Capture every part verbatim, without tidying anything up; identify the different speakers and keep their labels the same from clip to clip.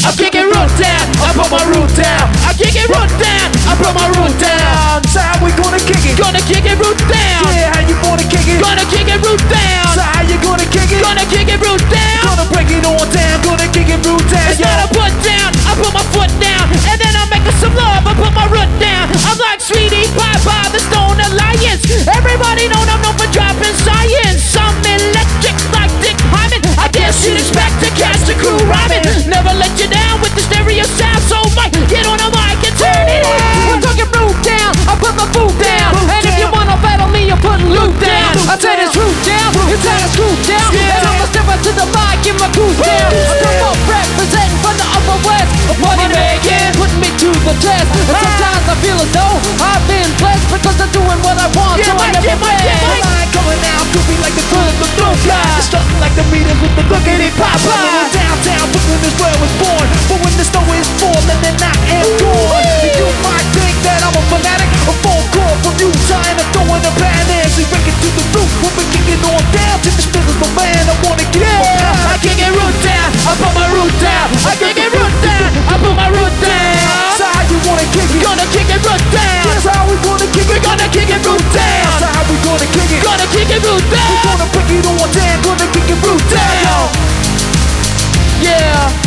Speaker 1: I'm kicking root down, I put my root down. I'm kicking root down, I put my root down.
Speaker 2: So how we gonna kick it?
Speaker 1: Gonna kick it root down.
Speaker 2: Yeah, how you gonna kick it?
Speaker 1: Gonna kick it root down.
Speaker 2: So how you gonna kick it?
Speaker 1: Gonna kick it root down.
Speaker 2: Gonna break it on down, gonna kick it root down.
Speaker 1: It's not a put down, I put my foot down. And then I'm making some love, I put my root down. I'm like Sweetie Pie by the Stone Alliance. Everybody know I'm known for dropping science. I'm electric like Dick Hyman. I guess you'd expect to catch the crew rhyming. Never let you down with the stereo sound. So Mike, get on the mic and turn it in. We're talking root down, I put my foot down. And if you wanna battle me, you're putting loot down. I said it's root down, it's time to screw down. And I'm gonna step up to the mic and my goose down. I come up representing from the upper west. Money making, putting me to the test. And sometimes I feel as though I've been blessed because I'm doing what I want. So I never beg.
Speaker 2: I ain't coming out, goofy like the good of the blue guy. Strutting like the meters with the look at it pop. I'm downtown, Brooklyn is where I was born. But when the snow is falling, then I am gone. And you might think that I'm a fanatic. A phone call from you trying to throw in a panic. We break it to the roof, we'll be kicking on down to the physical man. I wanna get yeah.
Speaker 1: I kick it root down, I put my root down. I kick it root down, I put my root down.
Speaker 2: So how you wanna kick it?
Speaker 1: Gonna kick it root down.
Speaker 2: That's how we gonna kick it.
Speaker 1: We're gonna kick it root down.
Speaker 2: That's how we gonna kick it.
Speaker 1: Gonna kick it root down.
Speaker 2: We're gonna break it on down, gonna kick it root down.
Speaker 1: Yeah.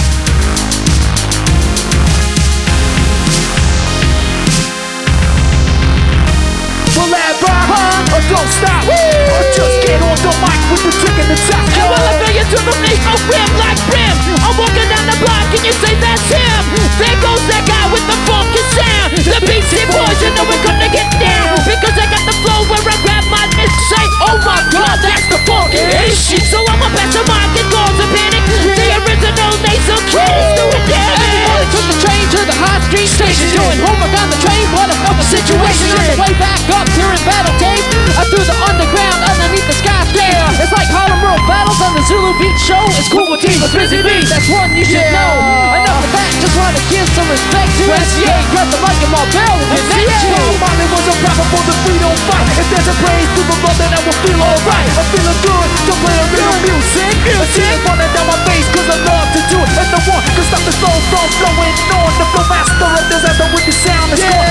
Speaker 2: Will that rock? Huh? Or don't stop? Woo! Or just get on the mic with the trick and the top.
Speaker 1: And will I bring you to the knee? A rim like brim. I'm walking down the block and you say that's him. There goes that guy with the funky sound. The Beastie Boys, you know we're gonna get down. Because I got the flow where I grab my mic, say, oh my god, that's the funky shit. So I'ma pass the mic and cause a panic. The original Nasal Kids doing damage. Everybody took the train to the high street station. Doing homework on the train, what a fucking situation. On the way back up here in Battle Cave, I threw the underground underneath the skyscraper. It's like Harlem World battles on the Zulu Beat show. It's cool with team with Busy Bee, that's one you should know. Enough of that, just wanna give some respect to S C A. Grab the mic and Marvel and S C A.
Speaker 2: Molly was a rapper for the freedom fight. If there's a praise to the Lord, then I will feel alright. I'm feeling good to play a real music. Music running down my face cause I love to do it. And the one can stop the flow from flowing on. The flow master of disaster with the sound is gone.